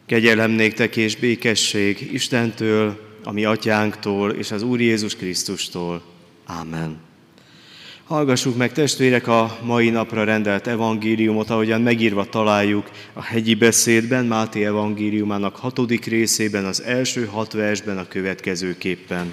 Kegyelem néktek és békesség Istentől, a mi atyánktól és az Úr Jézus Krisztustól. Ámen. Hallgassuk meg, testvérek, a mai napra rendelt evangéliumot, ahogyan megírva találjuk a hegyi beszédben, Máté evangéliumának 6. részében, az első 6 versben a következőképpen.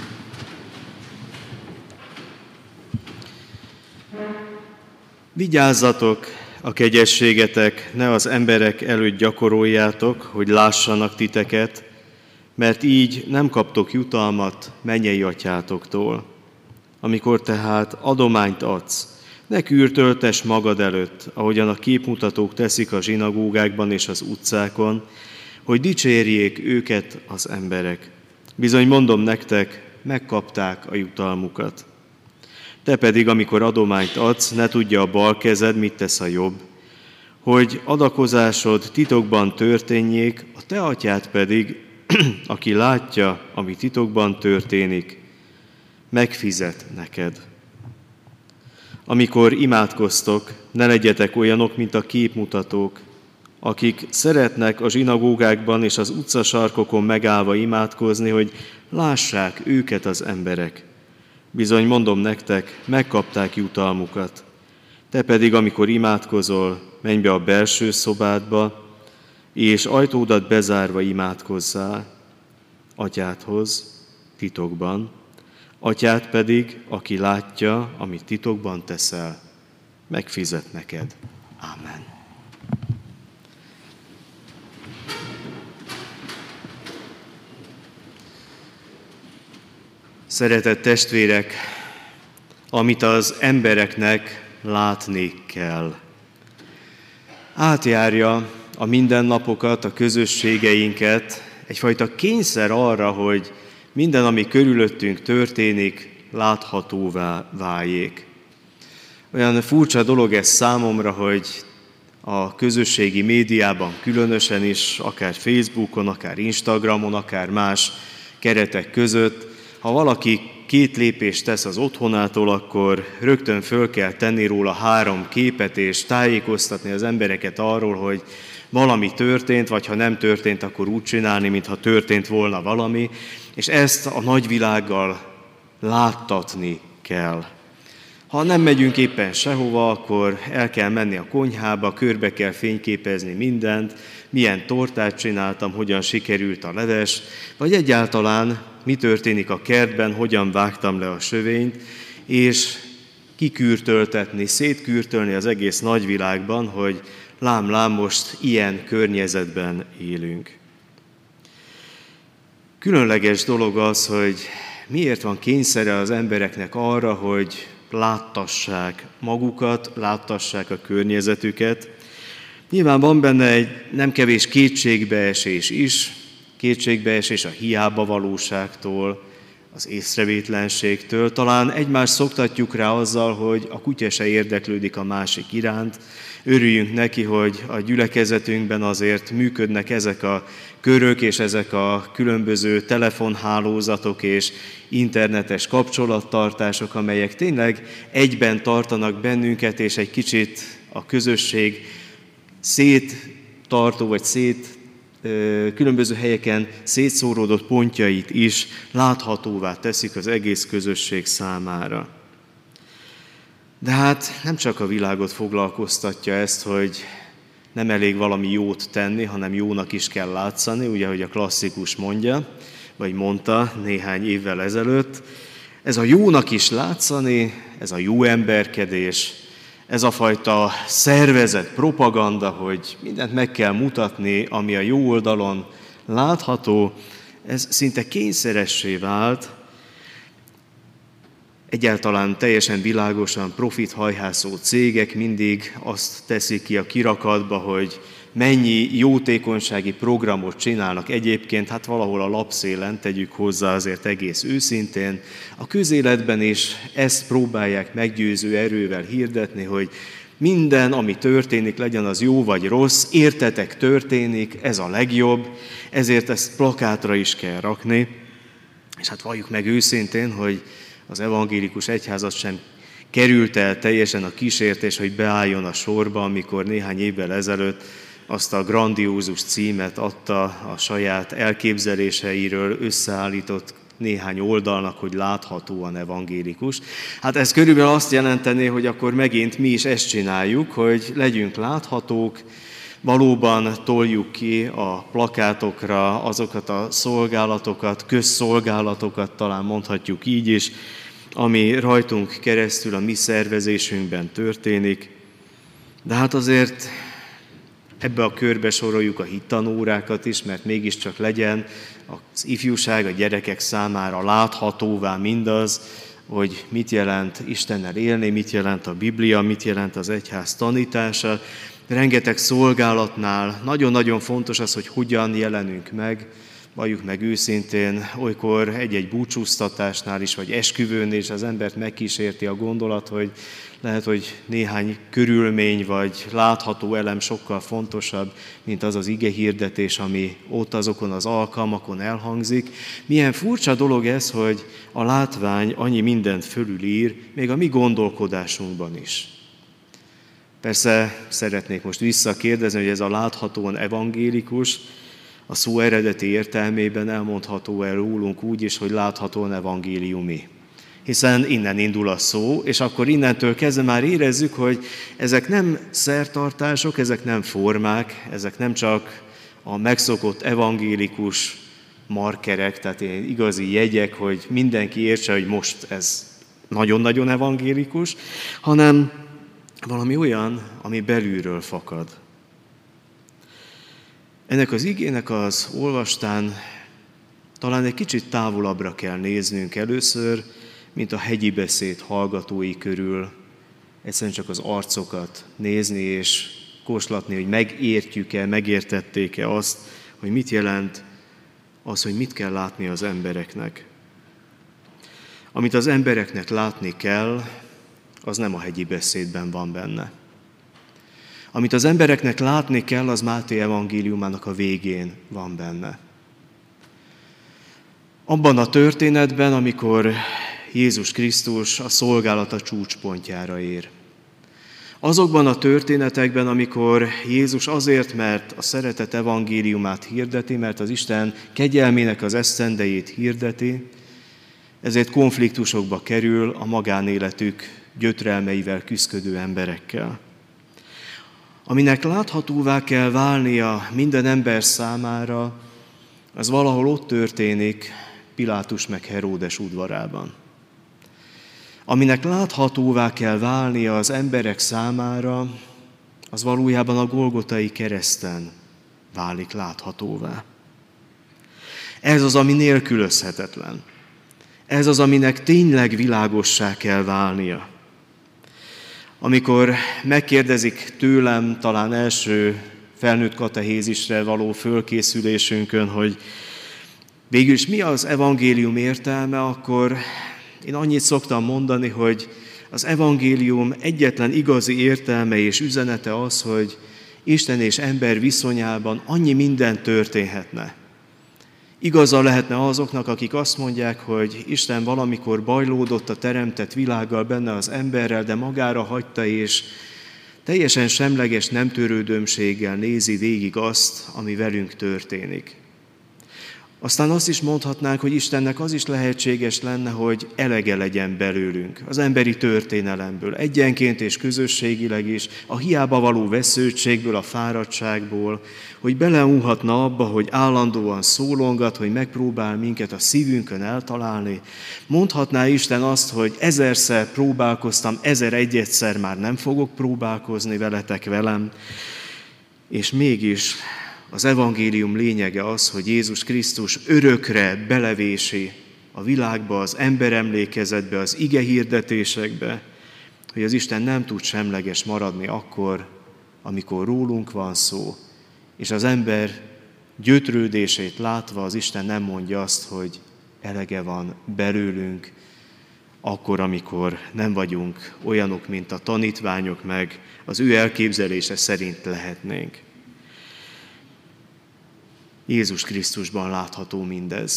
Vigyázzatok, a kegyességetek ne az emberek előtt gyakoroljátok, hogy lássanak titeket, mert így nem kaptok jutalmat mennyei atyátoktól. Amikor tehát adományt adsz, ne kürtöltess magad előtt, ahogyan a képmutatók teszik a zsinagógákban és az utcákon, hogy dicsérjék őket az emberek. Bizony mondom nektek, megkapták a jutalmukat. Te pedig, amikor adományt adsz, ne tudja a bal kezed, mit tesz a jobb, hogy adakozásod titokban történjék, a te atyád pedig, aki látja, ami titokban történik, megfizet neked. Amikor imádkoztok, ne legyetek olyanok, mint a képmutatók, akik szeretnek a zsinagógákban és az utcasarkokon megállva imádkozni, hogy lássák őket az emberek. Bizony mondom nektek, megkapták jutalmukat. Te pedig, amikor imádkozol, menj be a belső szobádba, és ajtódat bezárva imádkozzál atyádhoz titokban, atyád pedig, aki látja, amit titokban teszel, megfizet neked. Ámen. Szeretett testvérek, amit az embereknek látni kell. Átjárja a mindennapokat, a közösségeinket egyfajta kényszer arra, hogy minden, ami körülöttünk történik, láthatóvá váljék. Olyan furcsa dolog ez számomra, hogy a közösségi médiában különösen is, akár Facebookon, akár Instagramon, akár más keretek között, ha valaki 2 lépést tesz az otthonától, akkor rögtön föl kell tenni róla 3 képet, és tájékoztatni az embereket arról, hogy valami történt, vagy ha nem történt, akkor úgy csinálni, mintha történt volna valami, és ezt a nagyvilággal láttatni kell. Ha nem megyünk éppen sehova, akkor el kell menni a konyhába, körbe kell fényképezni mindent, milyen tortát csináltam, hogyan sikerült a leves, vagy egyáltalán mi történik a kertben, hogyan vágtam le a sövényt, és kikürtöltetni, szétkürtölni az egész nagyvilágban, hogy lám, most ilyen környezetben élünk. Különleges dolog az, hogy miért van kényszere az embereknek arra, hogy láttassák magukat, láttassák a környezetüket. Nyilván van benne egy nem kevés kétségbeesés is, kétségbeesés a hiába valóságtól, az észrevétlenségtől. Talán egymást szoktatjuk rá azzal, hogy a kutya se érdeklődik a másik iránt. Örüljünk neki, hogy a gyülekezetünkben azért működnek ezek a körök és ezek a különböző telefonhálózatok és internetes kapcsolattartások, amelyek tényleg egyben tartanak bennünket, és egy kicsit a közösség széttartó vagy különböző helyeken szétszóródott pontjait is láthatóvá teszik az egész közösség számára. De hát nem csak a világot foglalkoztatja ezt, hogy nem elég valami jót tenni, hanem jónak is kell látszani, ugye, hogy a klasszikus mondja, vagy mondta néhány évvel ezelőtt. Ez a jónak is látszani, ez a jó emberkedés, ez a fajta szervezett propaganda, hogy mindent meg kell mutatni, ami a jó oldalon látható, ez szinte kényszeressé vált. Egyáltalán teljesen világosan profithajhászó cégek mindig azt teszik ki a kirakatba, hogy mennyi jótékonysági programot csinálnak egyébként, hát valahol a lapszélen, tegyük hozzá azért egész őszintén. A közéletben is ezt próbálják meggyőző erővel hirdetni, hogy minden, ami történik, legyen az jó vagy rossz, értetek történik, ez a legjobb, ezért ezt plakátra is kell rakni. És hát valljuk meg őszintén, hogy az evangélikus egyházat sem került el teljesen a kísértés, hogy beálljon a sorba, amikor néhány évvel ezelőtt azt a grandiózus címet adta a saját elképzeléseiről összeállított néhány oldalnak, hogy láthatóan evangélikus. Hát ez körülbelül azt jelentené, hogy akkor megint mi is ezt csináljuk, hogy legyünk láthatók, valóban toljuk ki a plakátokra azokat a szolgálatokat, közszolgálatokat, talán mondhatjuk így is, ami rajtunk keresztül a mi szervezésünkben történik. De hát azért ebbe a körbe soroljuk a hittanórákat is, mert mégiscsak legyen az ifjúság, a gyerekek számára láthatóvá mindaz, hogy mit jelent Istennel élni, mit jelent a Biblia, mit jelent az egyház tanítása. Rengeteg szolgálatnál nagyon-nagyon fontos az, hogy hogyan jelenünk meg, valljuk meg őszintén, olykor egy-egy búcsúztatásnál is, vagy esküvőnél is az embert megkísérti a gondolat, hogy lehet, hogy néhány körülmény vagy látható elem sokkal fontosabb, mint az az igehirdetés, ami ott azokon az alkalmakon elhangzik. Milyen furcsa dolog ez, hogy a látvány annyi mindent fölülír, még a mi gondolkodásunkban is. Persze szeretnék most visszakérdezni, hogy ez a láthatóan evangélikus, a szó eredeti értelmében elmondható el rólunk úgy is, hogy láthatóan evangéliumi. Hiszen innen indul a szó, és akkor innentől kezdve már érezzük, hogy ezek nem szertartások, ezek nem formák, ezek nem csak a megszokott evangélikus markerek, tehát igazi jegyek, hogy mindenki értse, hogy most ez nagyon-nagyon evangélikus, hanem valami olyan, ami belülről fakad. Ennek az igének az olvastán talán egy kicsit távolabbra kell néznünk először, mint a hegyi beszéd hallgatói körül, egyszerűen csak az arcokat nézni és kóslatni, hogy megértjük-e, megértették-e azt, hogy mit jelent az, hogy mit kell látni az embereknek. Amit az embereknek látni kell, az nem a hegyi beszédben van benne. Amit az embereknek látni kell, az Máté evangéliumának a végén van benne. Abban a történetben, amikor Jézus Krisztus a szolgálata csúcspontjára ér. Azokban a történetekben, amikor Jézus azért, mert a szeretet evangéliumát hirdeti, mert az Isten kegyelmének az esztendejét hirdeti, ezért konfliktusokba kerül a magánéletük gyötrelmeivel küszködő emberekkel. Aminek láthatóvá kell válnia minden ember számára, az valahol ott történik Pilátus meg Heródes udvarában. Aminek láthatóvá kell válnia az emberek számára, az valójában a Golgotai kereszten válik láthatóvá. Ez az, ami nélkülözhetetlen. Ez az, aminek tényleg világossá kell válnia. Amikor megkérdezik tőlem talán első felnőtt katehézisre való fölkészülésünkön, hogy végül is mi az evangélium értelme, akkor én annyit szoktam mondani, hogy az evangélium egyetlen igazi értelme és üzenete az, hogy Isten és ember viszonyában annyi minden történhetne. Igaza lehetne azoknak, akik azt mondják, hogy Isten valamikor bajlódott a teremtett világgal, benne az emberrel, de magára hagyta, és teljesen semleges nemtörődömséggel nézi végig azt, ami velünk történik. Aztán azt is mondhatnánk, hogy Istennek az is lehetséges lenne, hogy elege legyen belőlünk, az emberi történelemből, egyenként és közösségileg is, a hiába való vesződtségből, a fáradtságból, hogy beleunhatna abba, hogy állandóan szólongat, hogy megpróbál minket a szívünkön eltalálni. Mondhatná Isten azt, hogy 1000-szer próbálkoztam, 1001-szer már nem fogok próbálkozni veletek velem, és mégis az evangélium lényege az, hogy Jézus Krisztus örökre belevési a világba, az emberemlékezetbe, az ige hirdetésekbe, hogy az Isten nem tud semleges maradni akkor, amikor rólunk van szó, és az ember gyötrődését látva az Isten nem mondja azt, hogy elege van belőlünk, akkor, amikor nem vagyunk olyanok, mint a tanítványok, meg az ő elképzelése szerint lehetnénk. Jézus Krisztusban látható mindez.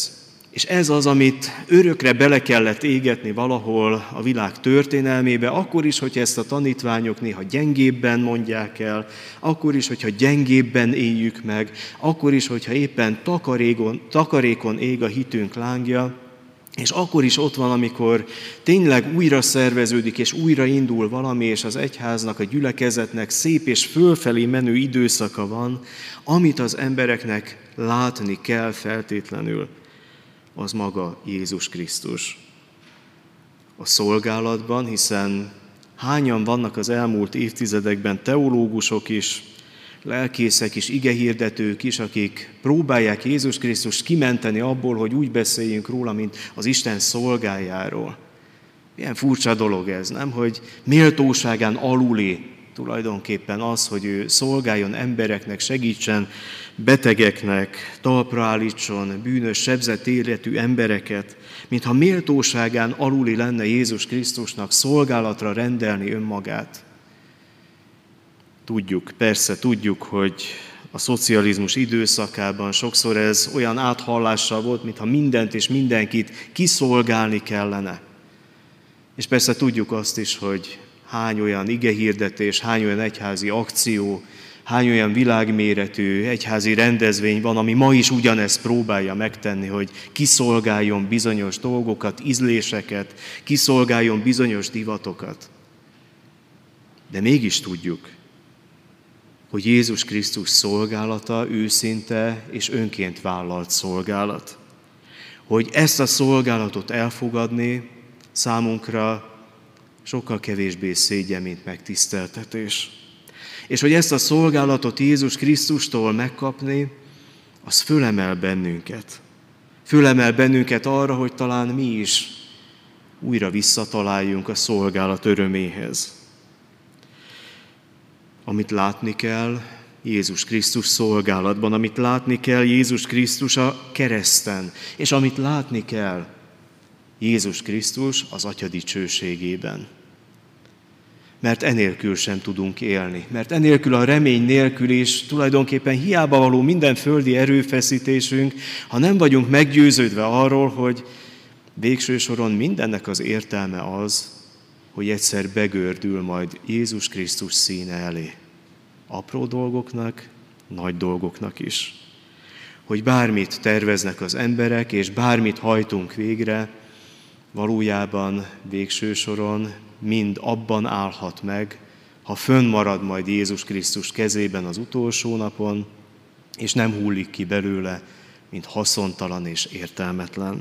És ez az, amit örökre bele kellett égetni valahol a világ történelmébe, akkor is, hogyha ezt a tanítványok néha gyengébben mondják el, akkor is, hogyha gyengébben éljük meg, akkor is, hogyha éppen takarékon ég a hitünk lángja, és akkor is ott van, amikor tényleg újra szerveződik, és újra indul valami, és az egyháznak, a gyülekezetnek szép és fölfelé menő időszaka van, amit az embereknek látni kell feltétlenül, az maga Jézus Krisztus. A szolgálatban, hiszen hányan vannak az elmúlt évtizedekben teológusok is, lelkészek is, igehirdetők is, akik próbálják Jézus Krisztust kimenteni abból, hogy úgy beszéljünk róla, mint az Isten szolgájáról. Milyen furcsa dolog ez, nem? Hogy méltóságán aluli tulajdonképpen az, hogy ő szolgáljon embereknek, segítsen betegeknek, talpra állítson bűnös, sebzett életű embereket, mintha méltóságán aluli lenne Jézus Krisztusnak szolgálatra rendelni önmagát. Persze tudjuk, hogy a szocializmus időszakában sokszor ez olyan áthallással volt, mintha mindent és mindenkit kiszolgálni kellene. És persze tudjuk azt is, hogy hány olyan igehirdetés, hány olyan egyházi akció, hány olyan világméretű egyházi rendezvény van, ami ma is ugyanezt próbálja megtenni, hogy kiszolgáljon bizonyos dolgokat, ízléseket, kiszolgáljon bizonyos divatokat. De mégis tudjuk, hogy Jézus Krisztus szolgálata őszinte és önként vállalt szolgálat. Hogy ezt a szolgálatot elfogadni számunkra sokkal kevésbé szégyen, mint megtiszteltetés. És hogy ezt a szolgálatot Jézus Krisztustól megkapni, az fölemel bennünket. Fölemel bennünket arra, hogy talán mi is újra visszataláljunk a szolgálat öröméhez. Amit látni kell Jézus Krisztus szolgálatban, amit látni kell Jézus Krisztus a kereszten, és amit látni kell Jézus Krisztus az Atya dicsőségében. Mert enélkül sem tudunk élni, mert enélkül a remény nélkül is tulajdonképpen hiába való minden földi erőfeszítésünk, ha nem vagyunk meggyőződve arról, hogy végső soron mindennek az értelme az, hogy egyszer begördül majd Jézus Krisztus színe elé. Apró dolgoknak, nagy dolgoknak is. Hogy bármit terveznek az emberek, és bármit hajtunk végre, valójában végső soron mind abban állhat meg, ha fönnmarad majd Jézus Krisztus kezében az utolsó napon, és nem hullik ki belőle, mint haszontalan és értelmetlen.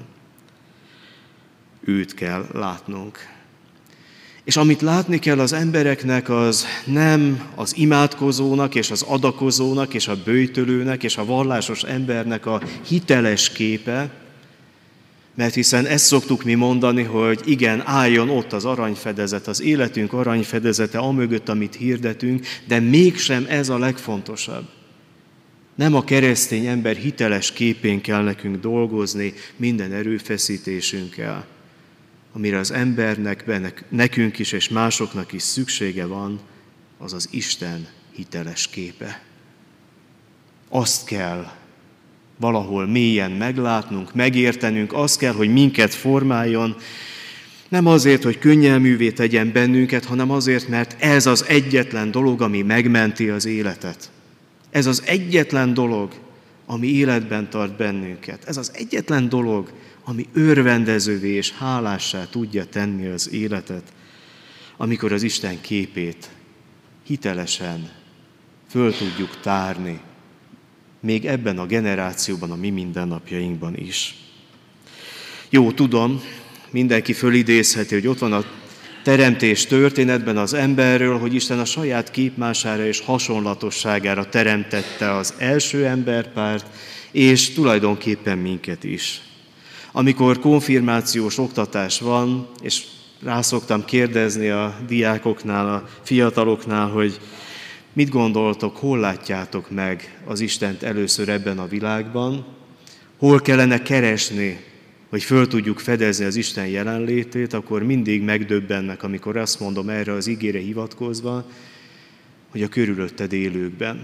Őt kell látnunk. És amit látni kell az embereknek, az nem az imádkozónak, és az adakozónak, és a böjtölőnek, és a vallásos embernek a hiteles képe, mert hiszen ezt szoktuk mi mondani, hogy igen, álljon ott az aranyfedezet, az életünk aranyfedezete, amögött, amit hirdetünk, de mégsem ez a legfontosabb. Nem a keresztény ember hiteles képén kell nekünk dolgozni minden erőfeszítésünkkel. Amire az embernek, nekünk is és másoknak is szüksége van, az az Isten hiteles képe. Azt kell valahol mélyen meglátnunk, megértenünk, azt kell, hogy minket formáljon, nem azért, hogy könnyelművé tegyen bennünket, hanem azért, mert ez az egyetlen dolog, ami megmenti az életet. Ez az egyetlen dolog, ami életben tart bennünket. Ez az egyetlen dolog, ami örvendezővé és hálássá tudja tenni az életet, amikor az Isten képét hitelesen föl tudjuk tárni, még ebben a generációban, a mi mindennapjainkban is. Jó, tudom, mindenki fölidézheti, hogy ott van a teremtés történetben az emberről, hogy Isten a saját képmására és hasonlatosságára teremtette az első emberpárt, és tulajdonképpen minket is. Amikor konfirmációs oktatás van, és rá szoktam kérdezni a diákoknál, a fiataloknál, hogy mit gondoltok, hol látjátok meg az Istent először ebben a világban, hol kellene keresni, hogy föl tudjuk fedezni az Isten jelenlétét, akkor mindig megdöbbennek, amikor azt mondom erre az igére hivatkozva, hogy a körülötted élőkben.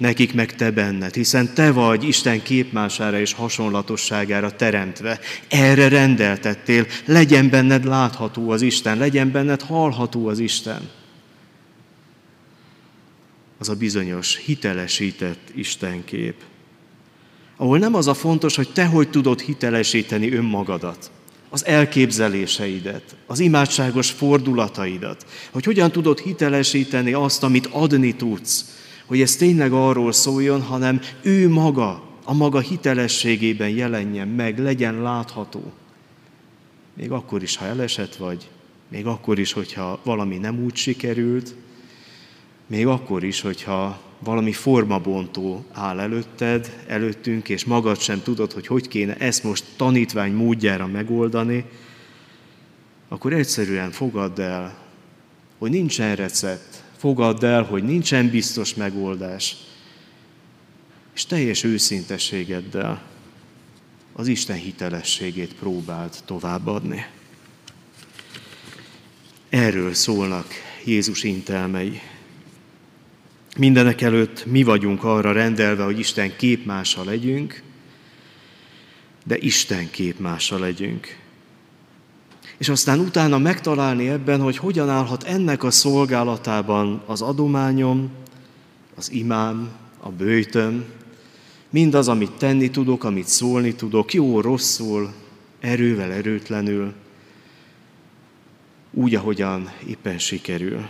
nekik meg te benned, hiszen te vagy Isten képmására és hasonlatosságára teremtve. Erre rendeltettél, legyen benned látható az Isten, legyen benned hallható az Isten. Az a bizonyos hitelesített Istenkép, ahol nem az a fontos, hogy te hogy tudod hitelesíteni önmagadat, az elképzeléseidet, az imádságos fordulataidat, hogy hogyan tudod hitelesíteni azt, amit adni tudsz, hogy ez tényleg arról szóljon, hanem ő maga, a maga hitelességében jelenjen meg, legyen látható. Még akkor is, ha elesett vagy, még akkor is, hogyha valami nem úgy sikerült, még akkor is, hogyha valami formabontó áll előttünk, és magad sem tudod, hogy kéne ezt most tanítvány módjára megoldani, akkor egyszerűen fogadd el, hogy nincsen recept, fogadd el, hogy nincsen biztos megoldás, és teljes őszintességeddel az Isten hitelességét próbáld továbbadni. Erről szólnak Jézus intelmei. Mindenek előtt mi vagyunk arra rendelve, hogy Isten képmása legyünk, de Isten képmása legyünk. És aztán utána megtalálni ebben, hogy hogyan állhat ennek a szolgálatában az adományom, az imám, a böjtöm, mindaz, amit tenni tudok, amit szólni tudok, jó, rosszul, erővel, erőtlenül, úgy, ahogyan éppen sikerül.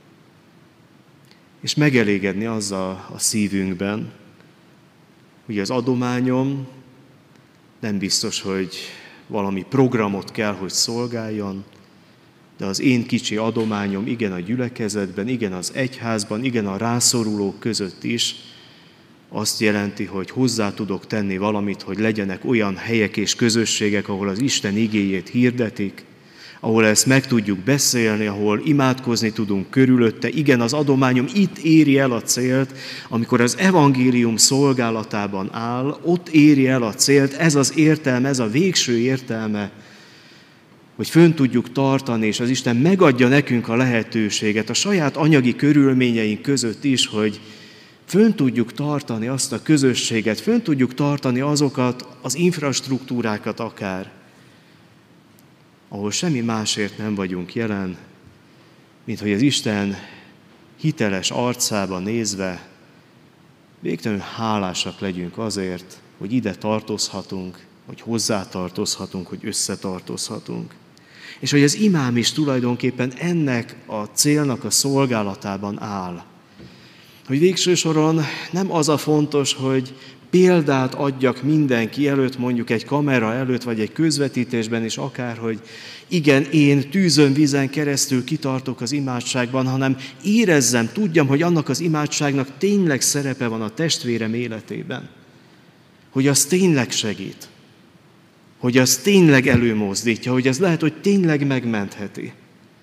És megelégedni azzal a szívünkben, hogy az adományom nem biztos, hogy valami programot kell, hogy szolgáljon, de az én kicsi adományom igen a gyülekezetben, igen az egyházban, igen a rászorulók között is azt jelenti, hogy hozzá tudok tenni valamit, hogy legyenek olyan helyek és közösségek, ahol az Isten igéjét hirdetik, ahol ezt meg tudjuk beszélni, ahol imádkozni tudunk körülötte. Igen, az adományom itt éri el a célt, amikor az evangélium szolgálatában áll, ott éri el a célt, ez az értelme, ez a végső értelme, hogy fönn tudjuk tartani, és az Isten megadja nekünk a lehetőséget a saját anyagi körülményeink között is, hogy fönn tudjuk tartani azt a közösséget, fönn tudjuk tartani azokat az infrastruktúrákat akár, ahol semmi másért nem vagyunk jelen, mint hogy az Isten hiteles arcába nézve végtelenül hálásak legyünk azért, hogy ide tartozhatunk, hogy hozzátartozhatunk, hogy összetartozhatunk. És hogy az imám is tulajdonképpen ennek a célnak a szolgálatában áll. Hogy végső soron nem az a fontos, hogy példát adjak mindenki előtt, mondjuk egy kamera előtt, vagy egy közvetítésben is akár, hogy igen, én tűzön, vízen keresztül kitartok az imádságban, hanem érezzem, tudjam, hogy annak az imádságnak tényleg szerepe van a testvérem életében. Hogy az tényleg segít. Hogy az tényleg előmozdítja, hogy ez lehet, hogy tényleg megmentheti.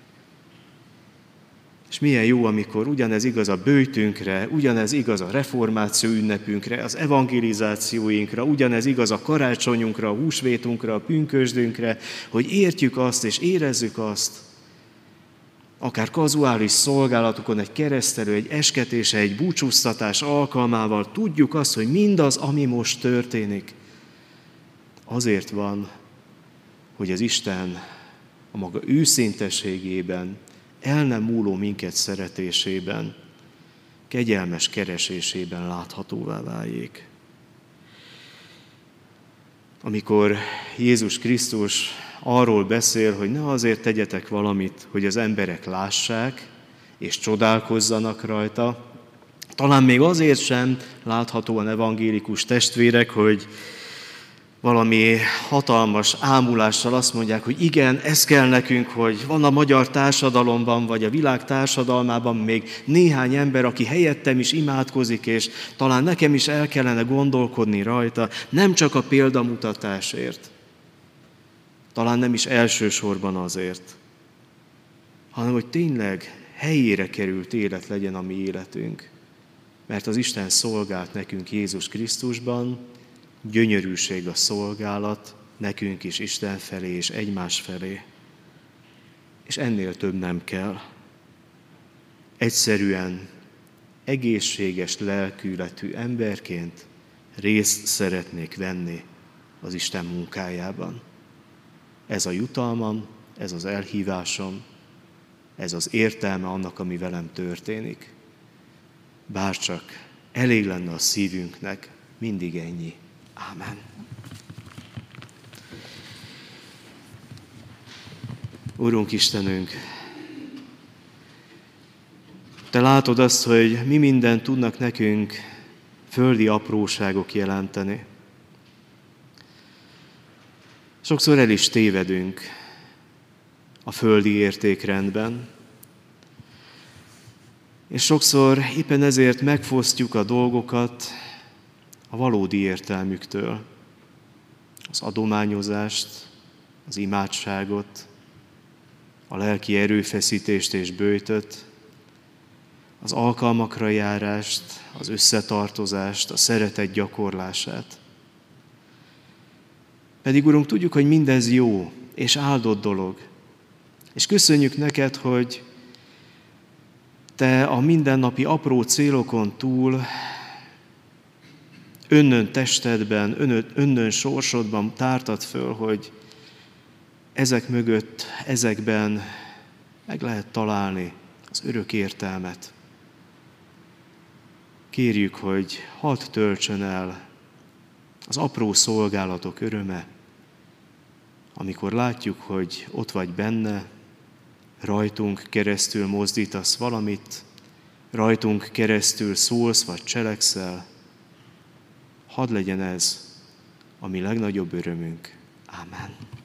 És milyen jó, amikor ugyanez igaz a böjtünkre, ugyanez igaz a reformáció ünnepünkre, az evangelizációinkra, ugyanez igaz a karácsonyunkra, a húsvétunkra, a pünkösdünkre, hogy értjük azt és érezzük azt, akár kazuális szolgálatokon, egy keresztelő, egy esketése, egy búcsúztatás alkalmával tudjuk azt, hogy mindaz, ami most történik, azért van, hogy az Isten a maga őszintességében, el nem múló minket szeretésében, kegyelmes keresésében láthatóvá váljék. Amikor Jézus Krisztus arról beszél, hogy ne azért tegyetek valamit, hogy az emberek lássák és csodálkozzanak rajta, talán még azért sem láthatóan evangélikus testvérek, hogy valami hatalmas ámulással azt mondják, hogy igen, ez kell nekünk, hogy van a magyar társadalomban, vagy a világ társadalmában még néhány ember, aki helyettem is imádkozik, és talán nekem is el kellene gondolkodni rajta, nem csak a példamutatásért, talán nem is elsősorban azért, hanem hogy tényleg helyére került élet legyen a mi életünk. Mert az Isten szolgált nekünk Jézus Krisztusban, gyönyörűség a szolgálat, nekünk is Isten felé és egymás felé. És ennél több nem kell. Egyszerűen egészséges lelkületű emberként részt szeretnék venni az Isten munkájában. Ez a jutalmam, ez az elhívásom, ez az értelme annak, ami velem történik. Bárcsak elég lenne a szívünknek mindig ennyi. Ámen. Urunk Istenünk, Te látod azt, hogy mi mindent tudnak nekünk földi apróságok jelenteni. Sokszor el is tévedünk a földi értékrendben, és sokszor éppen ezért megfosztjuk a dolgokat a valódi értelmüktől. Az adományozást, az imádságot, a lelki erőfeszítést és böjtöt, az alkalmakra járást, az összetartozást, a szeretet gyakorlását. Pedig, Urunk, tudjuk, hogy mindez jó és áldott dolog. És köszönjük neked, hogy Te a mindennapi apró célokon túl önnön testedben, önnön sorsodban tártad föl, hogy ezek mögött, ezekben meg lehet találni az örök értelmet. Kérjük, hogy hadd töltsön el az apró szolgálatok öröme, amikor látjuk, hogy ott vagy benne, rajtunk keresztül mozdítasz valamit, rajtunk keresztül szólsz vagy cselekszel. Hadd legyen ez a mi legnagyobb örömünk. Ámen.